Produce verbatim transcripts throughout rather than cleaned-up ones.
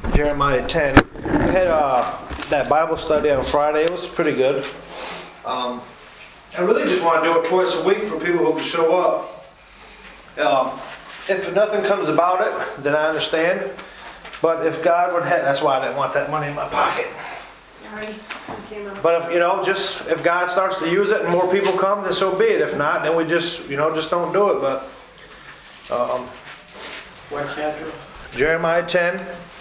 Jeremiah ten. We had uh, that Bible study on Friday. It was pretty good. Um, I really just want to do it twice a week for people who can show up. Um, if nothing comes about it, then I understand. But if God would have, that's why I didn't want that money in my pocket. Sorry. But if, you know, just if God starts to use it and more people come, then so be it. If not, then we just, you know, just don't do it. But um, What chapter? Jeremiah ten.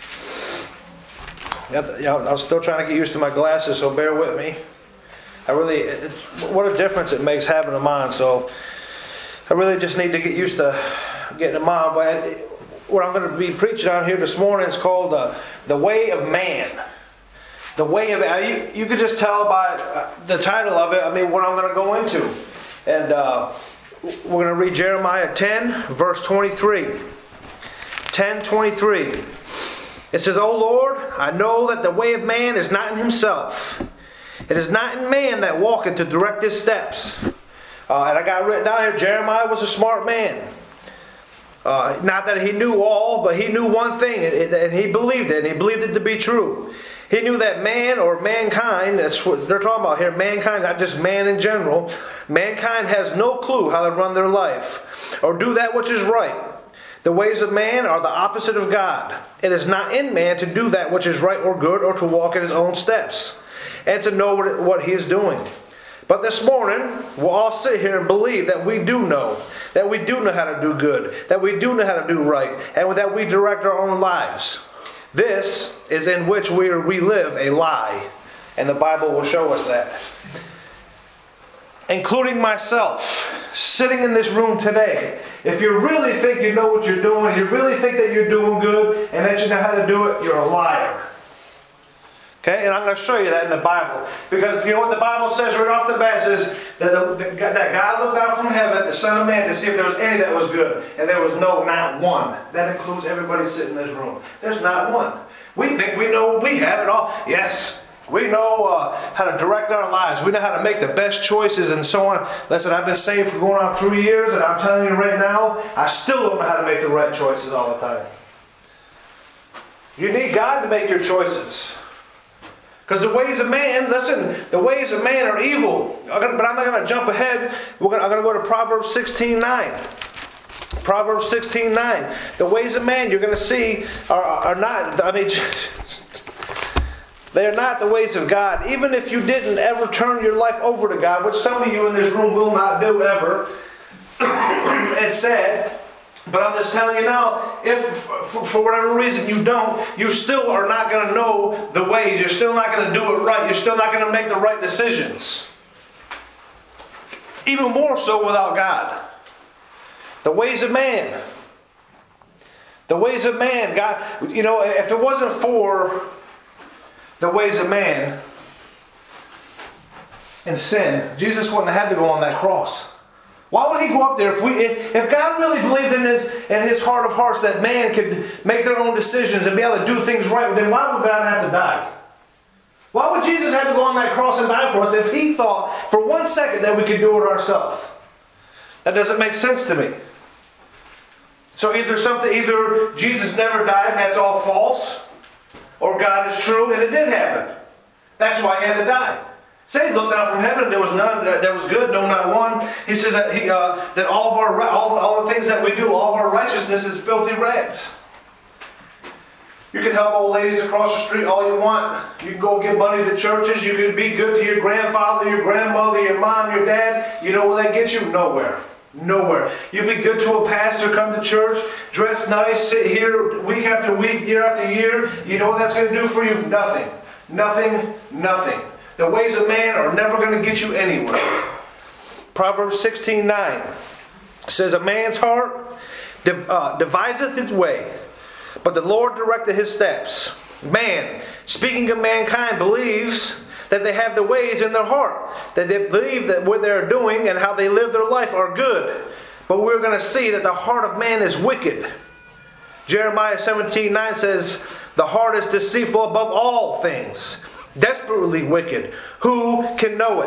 Yeah, I'm still trying to get used to my glasses, so bear with me. I really, it's, what a difference it makes having them on. So I really just need to get used to getting them on. But what I'm going to be preaching on here this morning is called uh, The Way of Man. The Way of Man. You, you could just tell by the title of it, I mean, what I'm going to go into. And uh, we're going to read Jeremiah ten, verse twenty-three. ten twenty-three. It says, O Lord, I know that the way of man is not in himself. It is not in man that walketh to direct his steps. Uh, and I got written down here, Jeremiah was a smart man. Uh, not that he knew all, but he knew one thing, and he believed it, and he believed it to be true. He knew that man, or mankind, that's what they're talking about here, mankind, not just man in general, mankind has no clue how to run their life, or do that which is right. The ways of man are the opposite of God. It is not in man to do that which is right or good, or to walk in his own steps, and to know what, what he is doing. But this morning, we'll all sit here and believe that we do know, that we do know how to do good, that we do know how to do right, and that we direct our own lives. This is in which we, are, we live a lie, and the Bible will show us that. Including myself, sitting in this room today. If you really think you know what you're doing, you really think that you're doing good, and that you know how to do it, you're a liar. Okay, and I'm going to show you that in the Bible. Because you know what the Bible says right off the bat? It says that, the, that God looked down from heaven, the Son of Man, to see if there was any that was good. And there was no, not one. That includes everybody sitting in this room. There's not one. We think we know, we have it all. Yes, we know uh, how to direct our lives. We know how to make the best choices and so on. Listen, I've been saved for going on three years, and I'm telling you right now, I still don't know how to make the right choices all the time. You need God to make your choices. Because the ways of man, listen, the ways of man are evil. But I'm not going to jump ahead. We're gonna, I'm going to go to Proverbs sixteen nine. Proverbs sixteen nine. The ways of man, you're going to see, are, are not, I mean, they are not the ways of God. Even if you didn't ever turn your life over to God, which some of you in this room will not do ever, it's sad. But I'm just telling you now, if for, for whatever reason you don't, you still are not going to know the ways. You're still not going to do it right. You're still not going to make the right decisions. Even more so without God. The ways of man. The ways of man. God, you know, if it wasn't for the ways of man and sin, Jesus wouldn't have had to go on that cross. Why would he go up there? If we, if, if God really believed in his, in his heart of hearts that man could make their own decisions and be able to do things right, then why would God have to die? Why would Jesus have to go on that cross and die for us if he thought for one second that we could do it ourselves? That doesn't make sense to me. So either something, either Jesus never died and that's all false, or God is true and it did happen. That's why he had to die. Say, he looked down from heaven, and there was none that was good, no, not one. He says that he uh, that all of our all, all the things that we do, all of our righteousness is filthy rags. You can help old ladies across the street all you want. You can go give money to churches. You can be good to your grandfather, your grandmother, your mom, your dad. You know where that gets you? Nowhere. Nowhere. You be good to a pastor, come to church, dress nice, sit here week after week, year after year. You know what that's going to do for you? Nothing. Nothing. Nothing. The ways of man are never going to get you anywhere. Proverbs sixteen nine says, a man's heart dev- uh, deviseth his way, but the Lord directeth his steps. Man, speaking of mankind, believes that they have the ways in their heart, that they believe that what they're doing and how they live their life are good. But we're going to see that the heart of man is wicked. Jeremiah seventeen nine says, the heart is deceitful above all things, desperately wicked. Who can know it?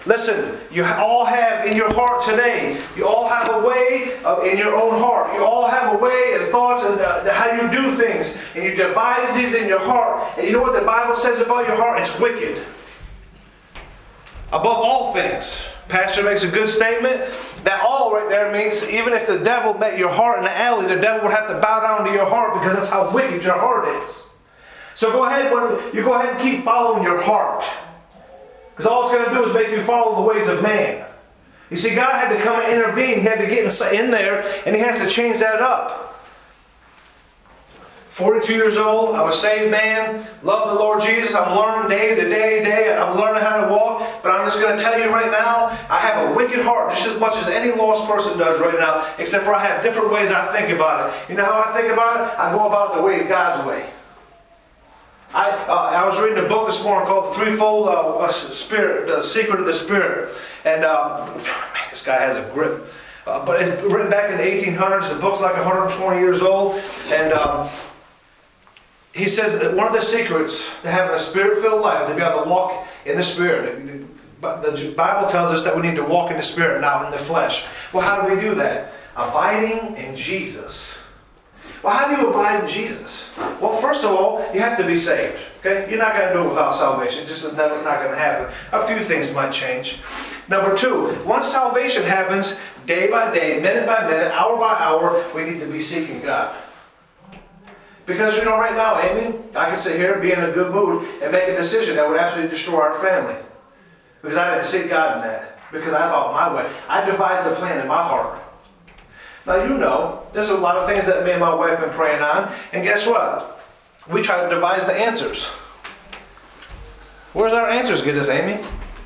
Listen, you all have in your heart today, you all have a way of, in your own heart. You all have a way and thoughts and uh, how you do things. And you devise these in your heart. And you know what the Bible says about your heart? It's wicked. Above all things. Pastor makes a good statement. That all right there means even if the devil met your heart in the alley, the devil would have to bow down to your heart because that's how wicked your heart is. So go ahead, you go ahead and keep following your heart. Because all it's going to do is make you follow the ways of man. You see, God had to come and intervene. He had to get in there, and He has to change that up. forty-two years old, I'm a saved man, love the Lord Jesus. I'm learning day to day, day. I'm learning how to walk. But I'm just going to tell you right now, I have a wicked heart just as much as any lost person does right now, except for I have different ways I think about it. You know how I think about it? I go about the way God's way. I, uh, I was reading a book this morning called The Threefold uh, Spirit, The Secret of the Spirit. And uh, man, this guy has a grip. Uh, but it's written back in the eighteen hundreds. The book's like one hundred twenty years old. And um, he says that one of the secrets to having a Spirit-filled life, to be able to walk in the Spirit. The Bible tells us that we need to walk in the Spirit, not in the flesh. Well, how do we do that? Abiding in Jesus. Well, how do you abide in Jesus? Well, first of all, you have to be saved. Okay? You're not going to do it without salvation. It just is never not going to happen. A few things might change. Number two, once salvation happens, day by day, minute by minute, hour by hour, we need to be seeking God. Because, you know, right now, Amy, I can sit here, be in a good mood, and make a decision that would absolutely destroy our family. Because I didn't seek God in that. Because I thought my way. I devised a plan in my heart. Now, you know, there's a lot of things that me and my wife have been praying on. And guess what? We try to devise the answers. Where's our answers get us, Amy?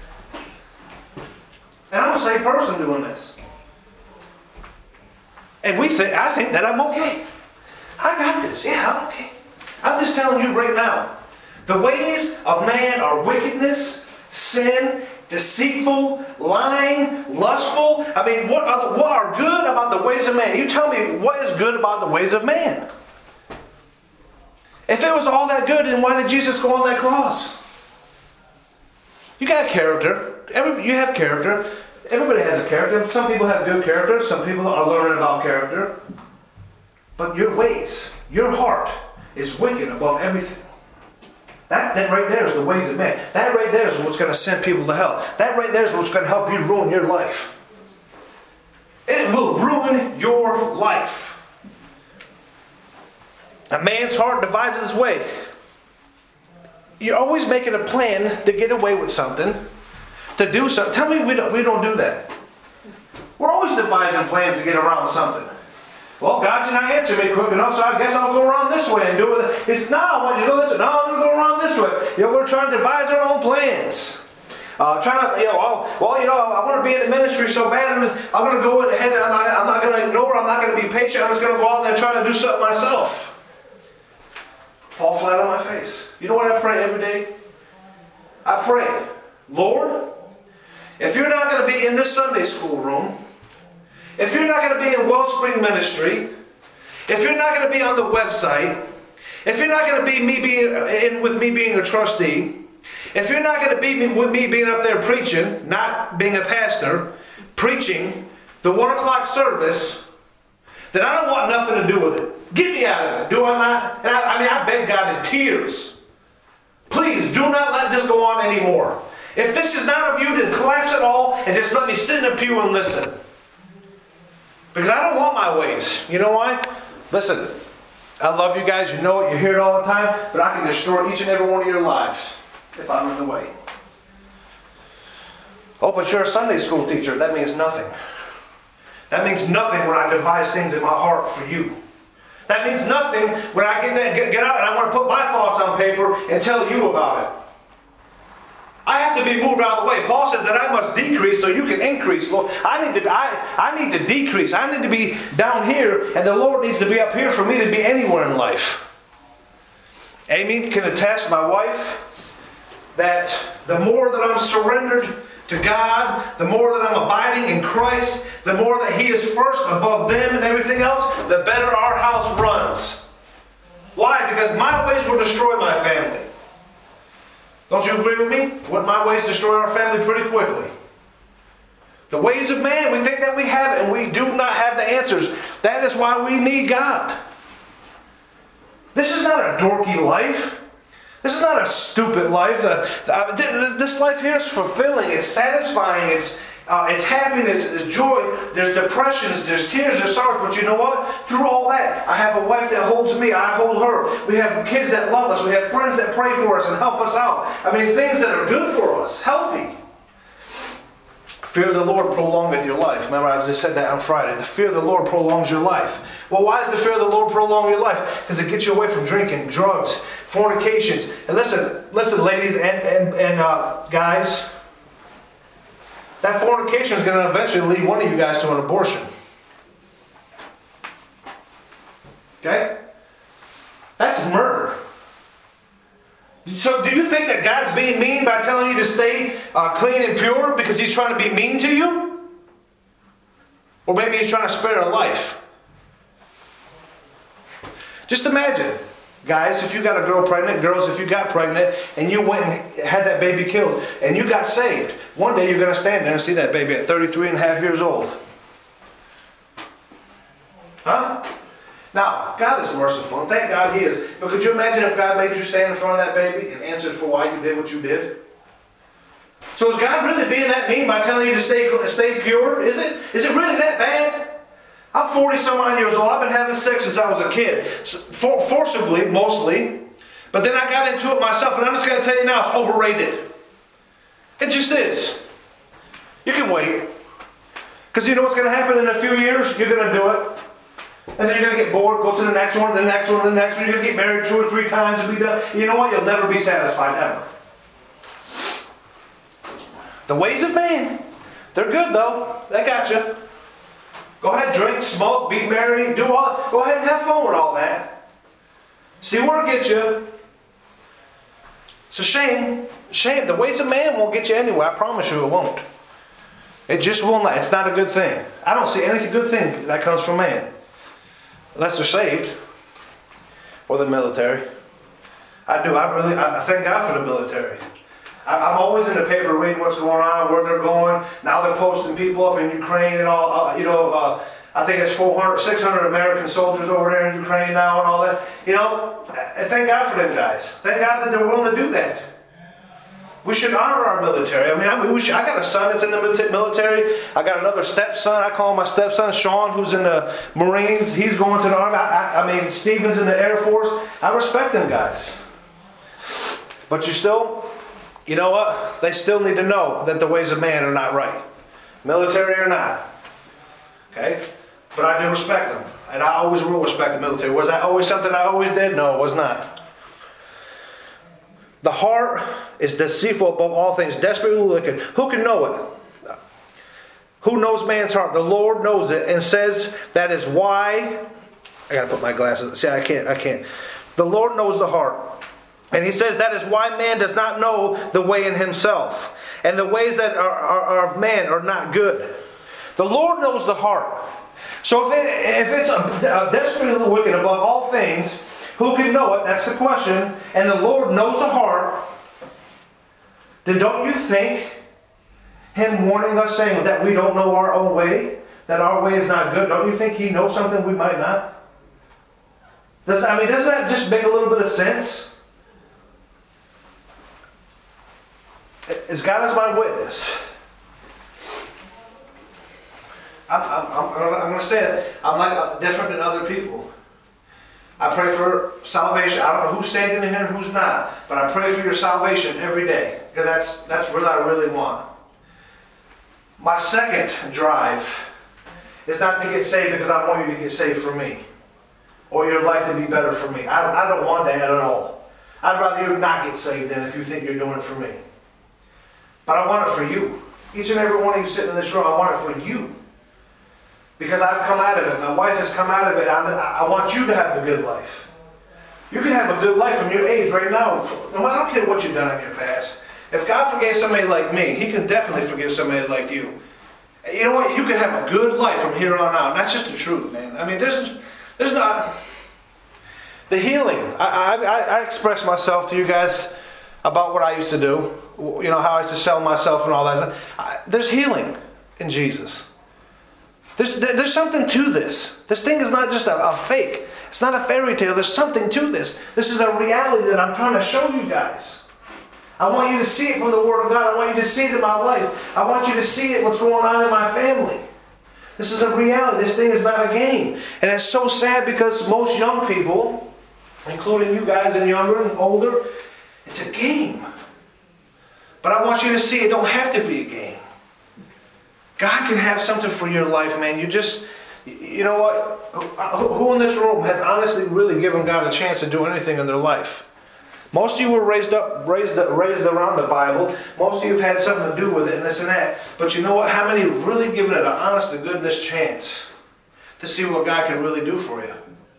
And I'm a safe person doing this. And we think, I think that I'm okay. I got this. Yeah, I'm okay. I'm just telling you right now. The ways of man are wickedness, sin, deceitful, lying, lustful. I mean, what are, the, what are good about the ways of man? You tell me what is good about the ways of man. If it was all that good, then why did Jesus go on that cross? You got character. Every, you have character. Everybody has a character. Some people have good character. Some people are learning about character. But your ways, your heart is wicked above everything. That, that right there is the ways of man. That right there is what's going to send people to hell. That right there is what's going to help you ruin your life. It will ruin your life. A man's heart divides his way. You're always making a plan to get away with something, to do something. Tell me we don't, we don't do that. We're always devising plans to get around something. Well, God did not answer me quick enough, so I guess I'll go around this way and do it. It's no, I want you to go this way. No, I'm going to go around this way. You know, we're trying to devise our own plans. Uh, trying to, you know, I'll, well, you know, I want to be in the ministry so bad. I'm, I'm going to go ahead. I'm not, I'm not going to ignore. I'm not going to be patient. I'm just going to go out there and try to do something myself. Fall flat on my face. You know what I pray every day? I pray, Lord, if you're not going to be in this Sunday school room, if you're not going to be in Wellspring Ministry, if you're not going to be on the website, if you're not going to be me being in with me being a trustee, if you're not going to be with me being up there preaching, not being a pastor, preaching the one o'clock service, then I don't want nothing to do with it. Get me out of it. Do I not? And I, I mean, I beg God in tears. Please do not let this go on anymore. If this is not of you, then collapse it all and just let me sit in the pew and listen. Because I don't want my ways. You know why? Listen, I love you guys. You know it. You hear it all the time. But I can destroy each and every one of your lives if I'm in the way. Oh, but you're a Sunday school teacher. That means nothing. That means nothing when I devise things in my heart for you. That means nothing when I get, that, get, get out and I want to put my thoughts on paper and tell you about it. I have to be moved out of the way. Paul says that I must decrease so you can increase. Lord, I need to I, I need to decrease. I need to be down here, and the Lord needs to be up here for me to be anywhere in life. Amy can attest, my wife, that the more that I'm surrendered to God, the more that I'm abiding in Christ, the more that He is first above them and everything else, the better our house runs. Why? Because my ways will destroy my family. Don't you agree with me? Wouldn't my ways destroy our family pretty quickly? The ways of man, we think that we have it, and we do not have the answers. That is why we need God. This is not a dorky life. This is not a stupid life. The, the, this life here is fulfilling. It's satisfying. It's uh, it's happiness. It's joy. There's depressions. There's tears. There's sorrows. But you know what? Through all that, I have a wife that holds me. I hold her. We have kids that love us. We have friends that pray for us and help us out. I mean, things that are good for us, healthy. Fear of the Lord prolongeth your life. Remember, I just said that on Friday. The fear of the Lord prolongs your life. Well, why does the fear of the Lord prolong your life? Because it gets you away from drinking, drugs, fornications. And listen, listen, ladies and, and, and uh, guys. That fornication is going to eventually lead one of you guys to an abortion. Okay? That's murder. So do you think that God's being mean by telling you to stay uh, clean and pure because He's trying to be mean to you? Or maybe He's trying to spare a life? Just imagine, guys, if you got a girl pregnant, girls, if you got pregnant, and you went and had that baby killed, and you got saved, one day you're going to stand there and see that baby at thirty-three and a half years old. Huh? Now, God is merciful, and thank God He is. But could you imagine if God made you stand in front of that baby and answered for why you did what you did? So is God really being that mean by telling you to stay, stay pure? Is it? Is it really that bad? I'm forty some odd years old. I've been having sex since I was a kid. For, forcibly, mostly. But then I got into it myself, and I'm just going to tell you now, it's overrated. It just is. You can wait. Because you know what's going to happen in a few years? You're going to do it. And then you're going to get bored, go to the next one, the next one, the next one. You're going to get married two or three times and be done. You know what? You'll never be satisfied, ever. The ways of man, they're good though. They got you. Go ahead, drink, smoke, be merry, do all that. Go ahead and have fun with all that. See where it gets you. It's a shame. Shame. The ways of man won't get you anywhere. I promise you it won't. It just will not. It's not a good thing. I don't see any good thing that comes from man. Unless they're saved. Or the military. I do. I really, I thank God for the military. I, I'm always in the paper reading what's going on, where they're going. Now they're posting people up in Ukraine and all, uh, you know, uh, I think it's four hundred, six hundred American soldiers over there in Ukraine now and all that. You know, I thank God for them guys. Thank God that they're willing to do that. We should honor our military. I mean, I, mean we should, I got a son that's in the military. I got another stepson. I call him my stepson, Sean, who's in the Marines. He's going to the Army. I, I, I mean, Stephen's in the Air Force. I respect them guys. But you still, you know what? They still need to know that the ways of man are not right. Military or not. Okay? But I do respect them. And I always will respect the military. Was that always something I always did? No, it was not. The heart is deceitful above all things, desperately wicked. Who can know it? Who knows man's heart? The Lord knows it and says that is why. I gotta put my glasses. See, I can't. I can't. The Lord knows the heart. And He says that is why man does not know the way in himself. And the ways that are, are, are of man are not good. The Lord knows the heart. So if, it, if it's a, a desperately wicked above all things, who can know it? That's the question. And the Lord knows the heart. Then don't you think Him warning us, saying that we don't know our own way, that our way is not good, don't you think He knows something we might not? Does, I mean, doesn't that just make a little bit of sense? As God is my witness, I'm, I'm, I'm, I'm going to say it, I'm like different than other people. I pray for salvation. I don't know who's saved in here and who's not, but I pray for your salvation every day, because that's that's what I really want. My second drive is not to get saved because I want you to get saved for me, or your life to be better for me. I, I don't want that at all. I'd rather you not get saved than if you think you're doing it for me. But I want it for you. Each and every one of you sitting in this room, I want it for you. Because I've come out of it. My wife has come out of it. I'm, I want you to have the good life. You can have a good life from your age right now. No, I don't care what you've done in your past. If God forgave somebody like me, He can definitely forgive somebody like you. You know what? You can have a good life from here on out. And that's just the truth, man. I mean, there's, there's not... The healing. I, I, I expressed myself to you guys about what I used to do. You know, how I used to sell myself and all that. I, there's healing. in Jesus. There's, there's something to this. This thing is not just a, a fake. It's not a fairy tale. There's something to this. This is a reality that I'm trying to show you guys. I want you to see it from the Word of God. I want you to see it in my life. I want you to see it, what's going on in my family. This is a reality. This thing is not a game. And it's so sad because most young people, including you guys and younger and older, it's a game. But I want you to see it don't have to be a game. God can have something for your life, man. You just, you know what? Who in this room has honestly really given God a chance to do anything in their life? Most of you were raised up, raised, raised around the Bible. Most of you have had something to do with it and this and that. But you know what? How many have really given it an honest to goodness chance to see what God can really do for you?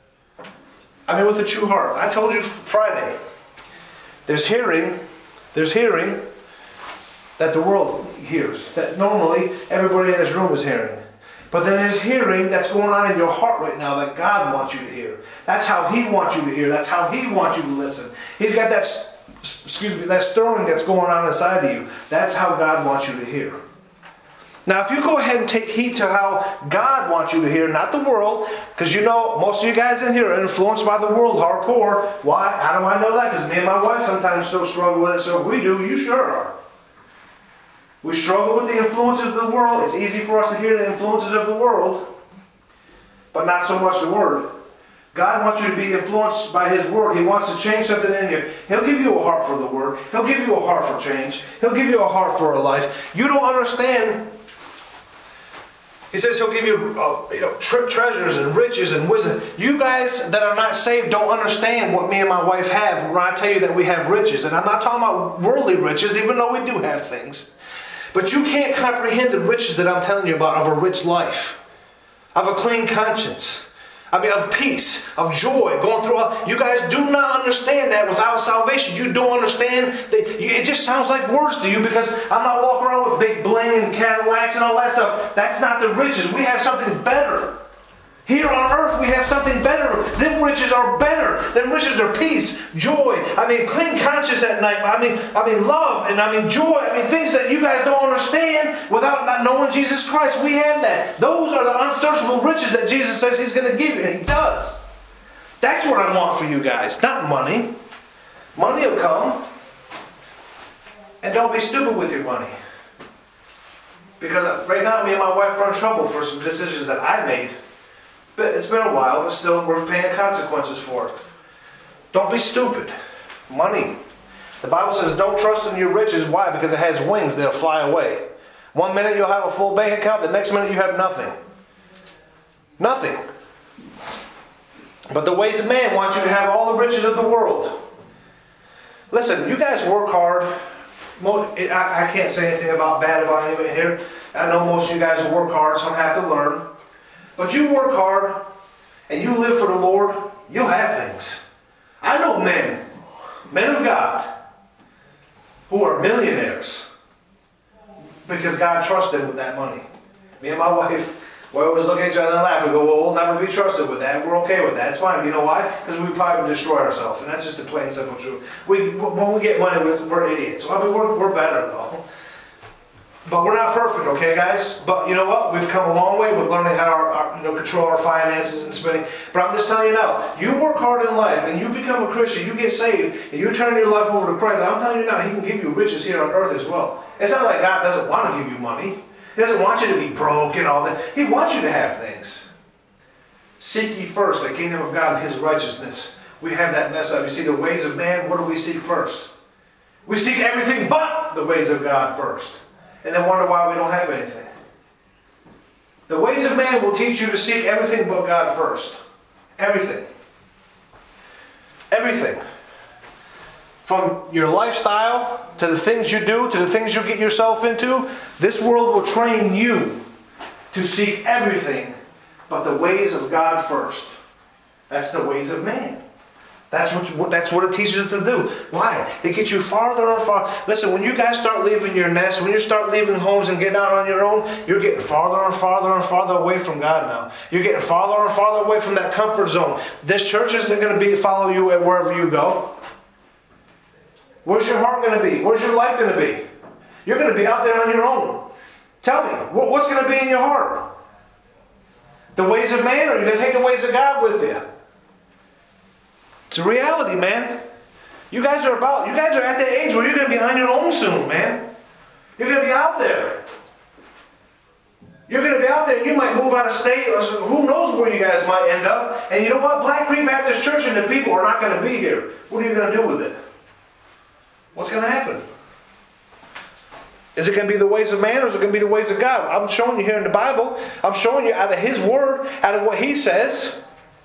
I mean, with a true heart. I told you Friday. There's hearing. There's hearing. That the world hears. That normally everybody in this room is hearing. But then there's hearing that's going on in your heart right now that God wants you to hear. That's how He wants you to hear. That's how He wants you to listen. He's got that, excuse me, that stirring that's going on inside of you. That's how God wants you to hear. Now, if you go ahead and take heed to how God wants you to hear, not the world, because you know, most of you guys in here are influenced by the world hardcore. Why? How do I know that? Because me and my wife sometimes still struggle with it, so if we do, you sure are. We struggle with the influences of the world. It's easy for us to hear the influences of the world, but not so much the Word. God wants you to be influenced by His Word. He wants to change something in you. He'll give you a heart for the Word. He'll give you a heart for change. He'll give you a heart for a life. You don't understand. He says He'll give you, uh, you know, tre- treasures and riches and wisdom. You guys that are not saved don't understand what me and my wife have when I tell you that we have riches. And I'm not talking about worldly riches, even though we do have things. But you can't comprehend the riches that I'm telling you about of a rich life, of a clean conscience, I mean of peace, of joy, going through all. You guys do not understand that without salvation. You don't understand. That, it just sounds like words to you because I'm not walking around with big bling and Cadillacs and all that stuff. That's not the riches. We have something better. Here on earth we have something better. Them riches are better. Them riches are peace, joy. I mean, clean conscience at night. I mean, I mean love and I mean joy. I mean things that you guys don't understand without not knowing Jesus Christ. We have that. Those are the unsearchable riches that Jesus says He's going to give you, and He does. That's what I want for you guys, not money. Money will come. And don't be stupid with your money. Because right now me and my wife are in trouble for some decisions that I made. It's been a while, but still we're paying consequences for it. Don't be stupid. Money. The Bible says don't trust in your riches. Why? Because it has wings. They'll fly away. One minute you'll have a full bank account. The next minute you have nothing. Nothing. But the ways of man want you to have all the riches of the world. Listen, you guys work hard. I can't say anything about bad about anybody here. I know most of you guys work hard. Some have to learn. But you work hard and you live for the Lord, you'll have things. I know men, men of God, who are millionaires because God trusted them with that money. Me and my wife, we always look at each other and laugh and go, well, we'll never be trusted with that. We're okay with that. It's fine. You know why? Because we probably would destroy ourselves. And that's just a plain simple truth. We, when we get money, we're idiots. I mean, we're, we're better though. But we're not perfect, okay, guys? But you know what? We've come a long way with learning how to our, our, you know, control our finances and spending. But I'm just telling you now, you work hard in life and you become a Christian, you get saved, and you turn your life over to Christ. I'm telling you now, He can give you riches here on earth as well. It's not like God doesn't want to give you money. He doesn't want you to be broke and all that. He wants you to have things. Seek ye first the kingdom of God and His righteousness. We have that mess up. You see, the ways of man, what do we seek first? We seek everything but the ways of God first. And then wonder why we don't have anything. The ways of man will teach you to seek everything but God first. Everything. Everything. From your lifestyle, to the things you do, to the things you get yourself into, this world will train you to seek everything but the ways of God first. That's the ways of man. That's what, that's what it teaches us to do. Why? It gets you farther and farther. Listen, when you guys start leaving your nest, when you start leaving homes and getting out on your own, you're getting farther and farther and farther away from God now. You're getting farther and farther away from that comfort zone. This church isn't going to be follow you wherever you go. Where's your heart going to be? Where's your life going to be? You're going to be out there on your own. Tell me, what's going to be in your heart? The ways of man, or are you going to take the ways of God with you? It's a reality, man. You guys are about, you guys are at that age where you're going to be on your own soon, man. You're going to be out there. You're going to be out there, and you might move out of state, or who knows where you guys might end up. And you know what? Black Creek Baptist Church and the people are not going to be here. What are you going to do with it? What's going to happen? Is it going to be the ways of man, or is it going to be the ways of God? I'm showing you here in the Bible. I'm showing you out of His Word, out of what He says.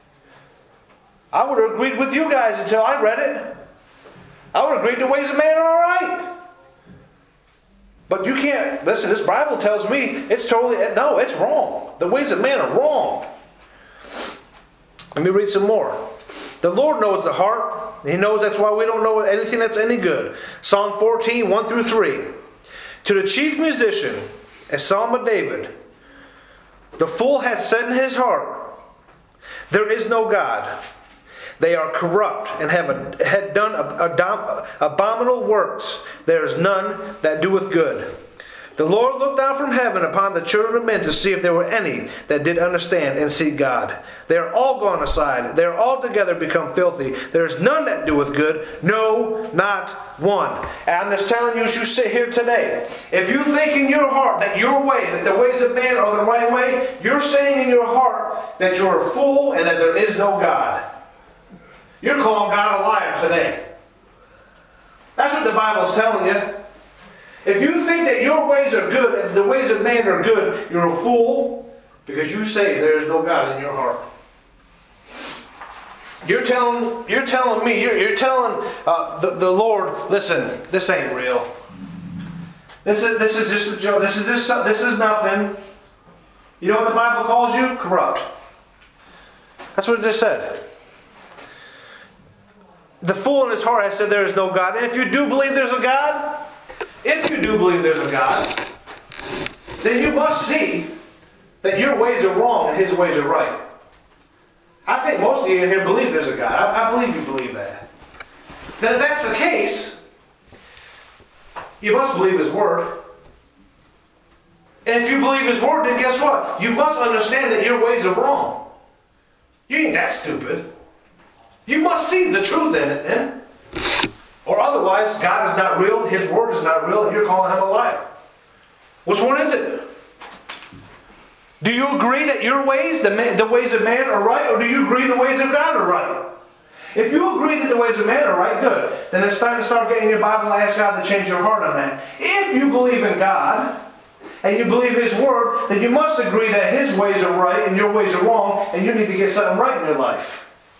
I would have agreed with you guys until I read it. I would have agreed the ways of man are all right. But you can't, listen, this Bible tells me it's totally, no, it's wrong. The ways of man are wrong. Let me read some more. The Lord knows the heart. He knows that's why we don't know anything that's any good. Psalm fourteen, one through three. To the chief musician, a psalm of David, the fool hath said in his heart, there is no God. They are corrupt and have a, had done ab- abominable works. There is none that doeth good. The Lord looked down from heaven upon the children of men to see if there were any that did understand and seek God. They are all gone aside. They are altogether become filthy. There is none that doeth good, no, not one. And I'm just telling you, as you sit here today, if you think in your heart that your way, that the ways of man are the right way, you're saying in your heart that you're a fool and that there is no God. You're calling God a liar today. That's what the Bible's telling you. If you think that your ways are good, and the ways of man are good, you're a fool because you say there is no God in your heart. You're telling, you're telling me, you're, you're telling uh, the, the Lord, listen, this ain't real. This is, this is just a joke. This is, this, this is nothing. You know what the Bible calls you? Corrupt. That's what it just said. The fool in his heart has said there is no God. And if you do believe there's a God, if you do believe there's a God, then you must see that your ways are wrong and His ways are right. I think most of you in here believe there's a God. I, I believe you believe that. Then if that's the case, you must believe His Word. And if you believe His Word, then guess what? You must understand that your ways are wrong. You ain't that stupid. You must see the truth in it then. Or otherwise, God is not real, His Word is not real, and you're calling Him a liar. Which one is it? Do you agree that your ways, the, man, the ways of man are right, or do you agree the ways of God are right? If you agree that the ways of man are right, good. Then it's time to start getting your Bible and ask God to change your heart on that. If you believe in God, and you believe His Word, then you must agree that His ways are right and your ways are wrong, and you need to get something right in your life.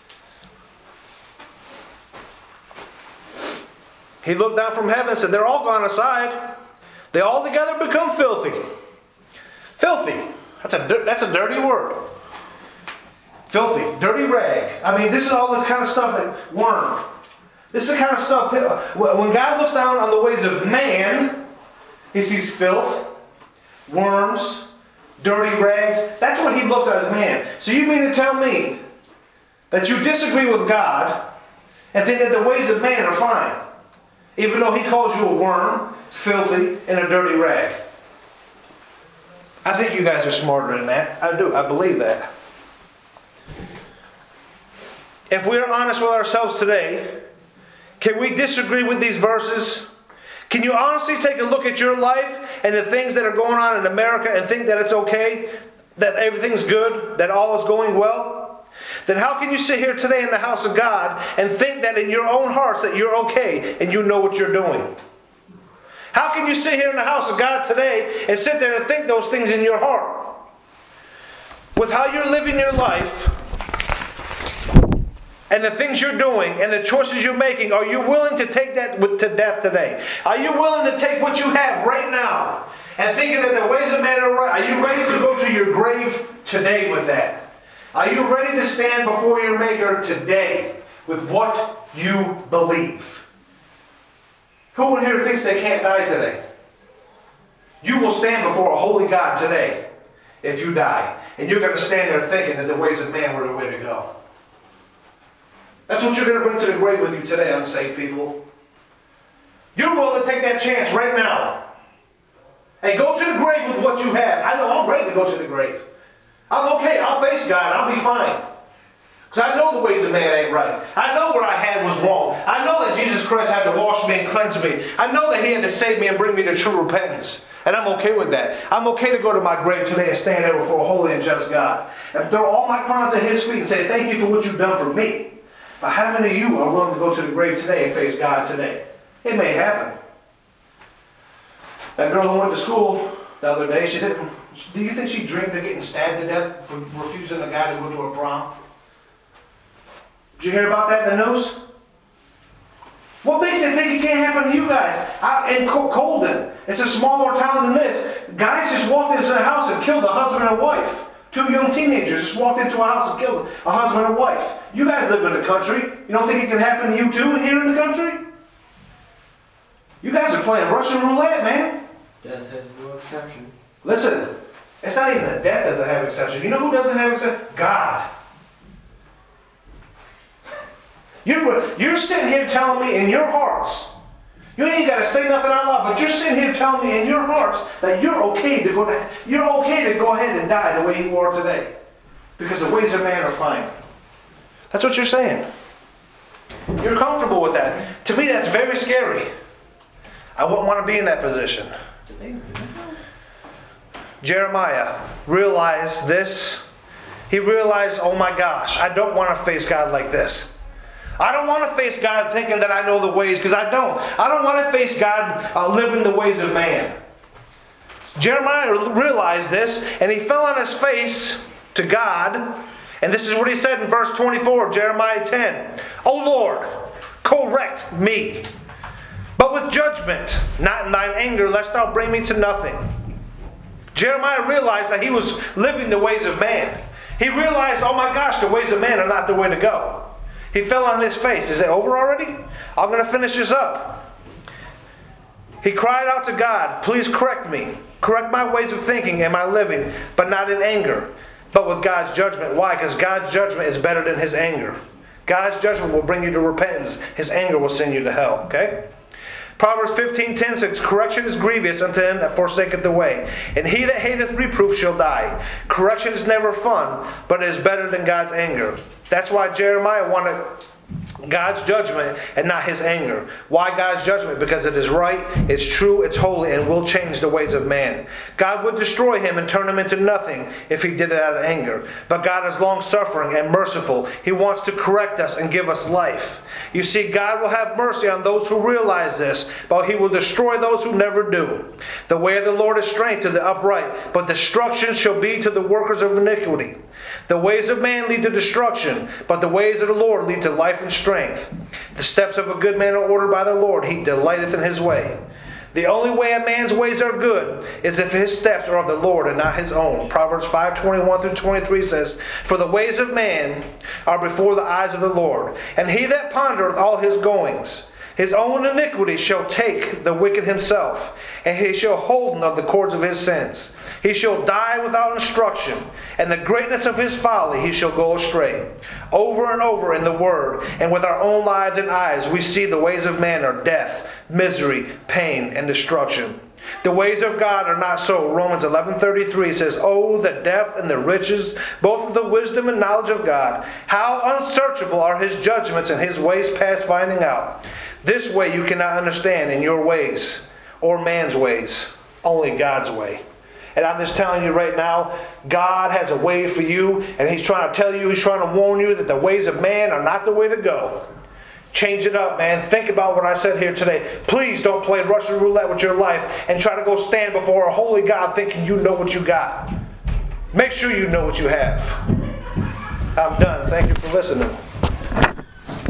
He looked down from heaven and said, they're all gone aside. They all together become filthy. Filthy. That's a, that's a dirty word. Filthy. Dirty rag. I mean, this is all the kind of stuff that worm. This is the kind of stuff, when God looks down on the ways of man, He sees filth, worms, dirty rags. That's what He looks at as man. So you mean to tell me that you disagree with God and think that the ways of man are fine? Even though He calls you a worm, filthy, and a dirty rag. I think you guys are smarter than that. I do. I believe that. If we are honest with ourselves today, can we disagree with these verses? Can you honestly take a look at your life and the things that are going on in America and think that it's okay, that everything's good, that all is going well? Then how can you sit here today in the house of God and think that in your own hearts that you're okay and you know what you're doing? How can you sit here in the house of God today and sit there and think those things in your heart? With how you're living your life and the things you're doing and the choices you're making, are you willing to take that to death today? Are you willing to take what you have right now and thinking that the ways of man are right? Are you ready to go to your grave today with that? Are you ready to stand before your Maker today with what you believe? Who in here thinks they can't die today? You will stand before a holy God today if you die. And you're going to stand there thinking that the ways of man were the way to go. That's what you're going to bring to the grave with you today, unsaved people. You're willing to take that chance right now. Hey, go to the grave with what you have. I know I'm ready to go to the grave. I'm okay. I'll face God. I'll be fine. Because I know the ways of man ain't right. I know what I had was wrong. I know that Jesus Christ had to wash me and cleanse me. I know that He had to save me and bring me to true repentance. And I'm okay with that. I'm okay to go to my grave today and stand there before a holy and just God. And throw all my crimes at His feet and say, thank you for what you've done for me. But how many of you are willing to go to the grave today and face God today? It may happen. That girl who went to school the other day, she didn't. Do you think she dreamed of getting stabbed to death for refusing a guy to go to her prom? Did you hear about that in the news? What makes you think it can't happen to you guys? Out in Colden, it's a smaller town than this. Guys just walked into a house and killed a husband and wife. Two young teenagers just walked into a house and killed a husband and wife. You guys live in the country. You don't think it can happen to you too here in the country? You guys are playing Russian roulette, man. Death has no exception. Listen, it's not even that death doesn't have exception. You know who doesn't have exception? God. You're, you're sitting here telling me in your hearts, you ain't got to say nothing out loud, but you're sitting here telling me in your hearts that you're okay to go to, you're okay to go ahead and die the way you are today. Because the ways of man are fine. That's what you're saying. You're comfortable with that. To me, that's very scary. I wouldn't want to be in that position. Jeremiah realized this. He realized, oh my gosh, I don't want to face God like this. I don't want to face God thinking that I know the ways, because I don't. I don't want to face God uh, living the ways of man. Jeremiah realized this, and he fell on his face to God. And this is what he said in verse twenty-four of Jeremiah ten. O Lord, correct me, but with judgment, not in thine anger, lest thou bring me to nothing. Jeremiah realized that he was living the ways of man. He realized, oh my gosh, the ways of man are not the way to go. He fell on his face. Is it over already? I'm going to finish this up. He cried out to God, please correct me. Correct my ways of thinking and my living, but not in anger, but with God's judgment. Why? Because God's judgment is better than His anger. God's judgment will bring you to repentance. His anger will send you to hell. Okay? Proverbs fifteen ten says, correction is grievous unto him that forsaketh the way, and he that hateth reproof shall die. Correction is never fun, but it is better than God's anger. That's why Jeremiah wanted God's judgment and not his anger. Why God's judgment? Because it is right, it's true, it's holy, and will change the ways of man. God would destroy him and turn him into nothing if he did it out of anger. But God is long-suffering and merciful. He wants to correct us and give us life. You see, God will have mercy on those who realize this, but He will destroy those who never do. The way of the Lord is strength to the upright, but destruction shall be to the workers of iniquity. The ways of man lead to destruction, but the ways of the Lord lead to life and strength. The steps of a good man are ordered by the Lord. He delighteth in his way. The only way a man's ways are good is if his steps are of the Lord and not his own. Proverbs five twenty-one through twenty-three says, for the ways of man are before the eyes of the Lord, and he that pondereth all his goings. His own iniquity shall take the wicked himself, and he shall holden of the cords of his sins. He shall die without instruction, and the greatness of his folly he shall go astray. Over and over in the Word, and with our own lives and eyes, we see the ways of man are death, misery, pain, and destruction. The ways of God are not so. Romans eleven thirty-three says, oh, the depth and the riches, both of the wisdom and knowledge of God. How unsearchable are His judgments and His ways past finding out. This way you cannot understand in your ways or man's ways, only God's way. And I'm just telling you right now, God has a way for you, and He's trying to tell you, He's trying to warn you that the ways of man are not the way to go. Change it up, man. Think about what I said here today. Please don't play Russian roulette with your life and try to go stand before a holy God thinking you know what you got. Make sure you know what you have. I'm done. Thank you for listening.